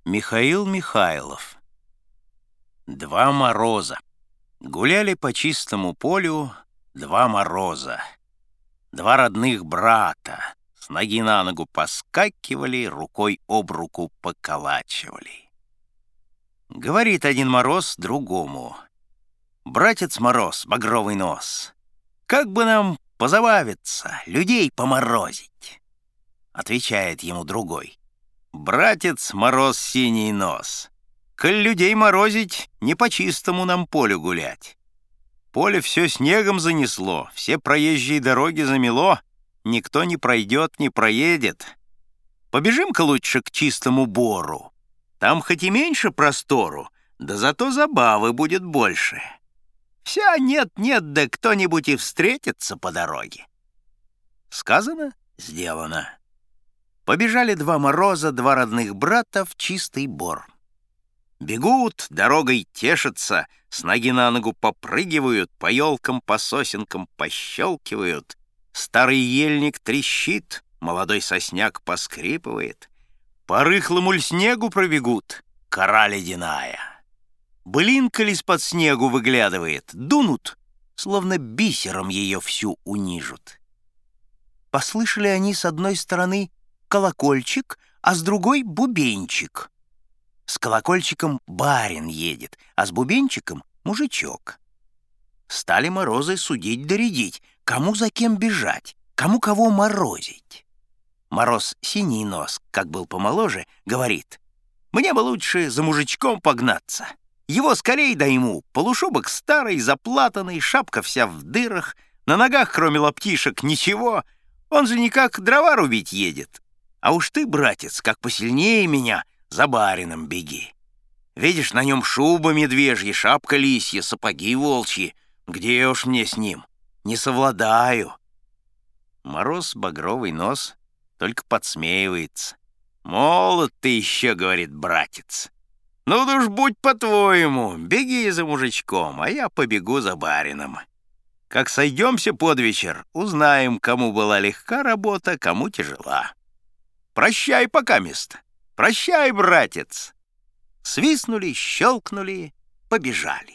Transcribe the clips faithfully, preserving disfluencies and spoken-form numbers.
Михаил Михайлов. Два мороза. Гуляли по чистому полю два мороза. Два родных брата с ноги на ногу поскакивали, рукой об руку поколачивали. Говорит один мороз другому: «Братец Мороз, багровый нос, как бы нам позабавиться, людей поморозить?» Отвечает ему другой: «Братец Мороз, синий нос, коль людей морозить, не по чистому нам полю гулять. Поле все снегом занесло, все проезжие дороги замело, никто не пройдет, не проедет. Побежим-ка лучше к чистому бору, там хоть и меньше простору, да зато забавы будет больше. Вся нет-нет, да кто-нибудь и встретится по дороге». Сказано, сделано. Побежали два мороза, два родных брата, в чистый бор. Бегут, дорогой тешатся, с ноги на ногу попрыгивают, по елкам, по сосенкам пощелкивают. Старый ельник трещит, молодой сосняк поскрипывает. По рыхлому ль снегу пробегут, кора ледяная. Былинка ли из-под снегу выглядывает, дунут, словно бисером ее всю унижут. Послышали они с одной стороны колокольчик, а с другой — бубенчик. С колокольчиком барин едет, а с бубенчиком — мужичок. Стали морозы судить да рядить, кому за кем бежать, кому кого морозить. Мороз синий нос, как был помоложе, говорит: «Мне бы лучше за мужичком погнаться. Его скорей дайму, полушубок старый, заплатанный, шапка вся в дырах, на ногах, кроме лаптишек, ничего. Он же никак дрова рубить едет. А уж ты, братец, как посильнее меня, за барином беги. Видишь, на нем шуба медвежья, шапка лисья, сапоги волчьи. Где уж мне с ним? Не совладаю». Мороз, багровый нос, только подсмеивается. «Молод ты еще, — говорит, — братец. Ну да уж будь по-твоему, беги за мужичком, а я побегу за барином. Как сойдемся под вечер, узнаем, кому была легка работа, кому тяжела. Прощай покамест. Прощай, братец!» Свистнули, щелкнули, побежали.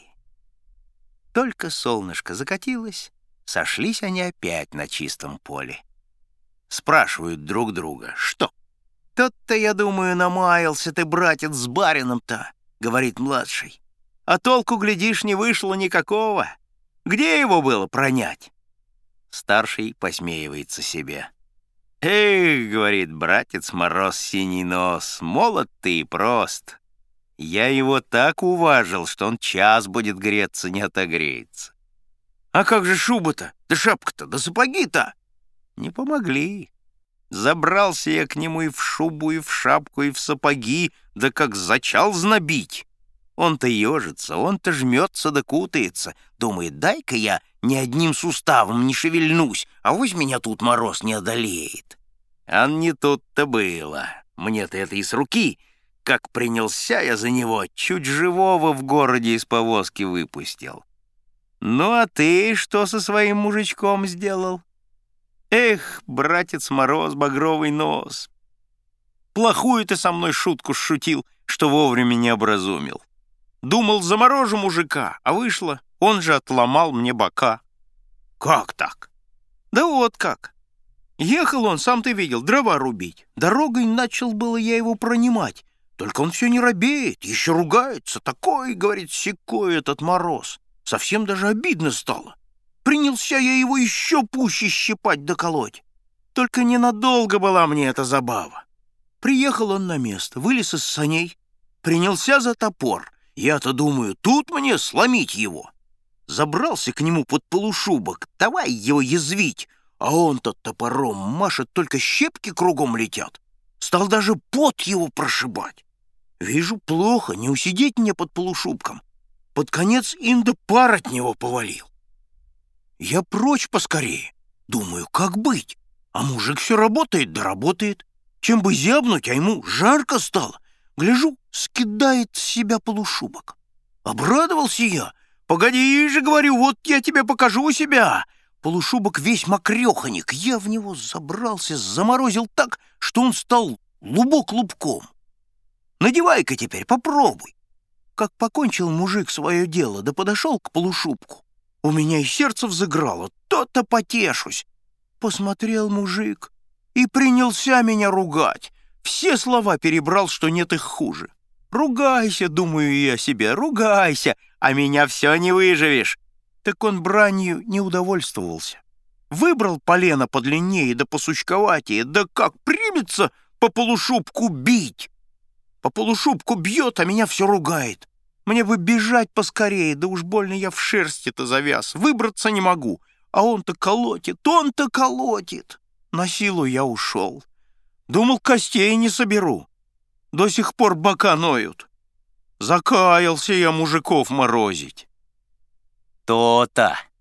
Только солнышко закатилось, сошлись они опять на чистом поле. Спрашивают друг друга: «Что? Тот-то, я думаю, намаялся ты, братец, с барином-то, — говорит младший. — А толку, глядишь, не вышло никакого. Где его было пронять?» Старший посмеивается себе. «Эх, — говорит, — братец Мороз, синий нос, молод ты и прост. Я его так уважил, что он час будет греться, не отогреется. А как же шуба-то, да шапка-то, да сапоги-то?» Не помогли. Забрался я к нему и в шубу, и в шапку, и в сапоги, да как зачал знобить. Он-то ежится, он-то жмется да кутается, думает: дай-ка я ни одним суставом не шевельнусь, а вось меня тут мороз не одолеет. А не тут-то было. Мне-то это и с руки. Как принялся я за него, чуть живого в городе из повозки выпустил. Ну а ты что со своим мужичком сделал? Эх, братец Мороз, багровый нос, плохую ты со мной шутку шутил, что вовремя не образумил. Думал, заморожу мужика, а вышло, он же отломал мне бока». «Как так?» «Да вот как. Ехал он, сам ты видел, дрова рубить. Дорогой начал было я его пронимать, только он все не робеет, еще ругается. Такой, — говорит, — сякой этот Мороз. Совсем даже обидно стало. Принялся я его еще пуще щипать да колоть. Только ненадолго была мне эта забава. Приехал он на место, вылез из саней, принялся за топор. Я-то думаю, тут мне сломить его. Забрался к нему под полушубок, давай его язвить, а он-то топором машет, только щепки кругом летят. Стал даже пот его прошибать. Вижу, плохо, не усидеть мне под полушубком. Под конец инда пар от него повалил. Я прочь поскорее. Думаю, как быть? А мужик все работает да работает. Чем бы зябнуть, а ему жарко стало. Гляжу, скидает с себя полушубок. Обрадовался я. «Погоди же, — говорю, — вот я тебе покажу себя». Полушубок весь мокреханик. Я в него забрался, заморозил так, что он стал лубок лубком. Надевай-ка теперь, попробуй. Как покончил мужик свое дело, да подошел к полушубку, у меня и сердце взыграло, то-то потешусь. Посмотрел мужик и принялся меня ругать. Все слова перебрал, что нет их хуже. Ругайся, думаю я себе, ругайся, а меня все не выживешь. Так он бранью не удовольствовался. Выбрал полено подлиннее да посучковатее, да как примется по полушубку бить. По полушубку бьет, а меня все ругает. Мне бы бежать поскорее, да уж больно я в шерсти-то завяз. Выбраться не могу, а он-то колотит, он-то колотит. На силу я ушел. Думал, костей не соберу. До сих пор бока ноют. Закаялся я мужиков морозить. То-то.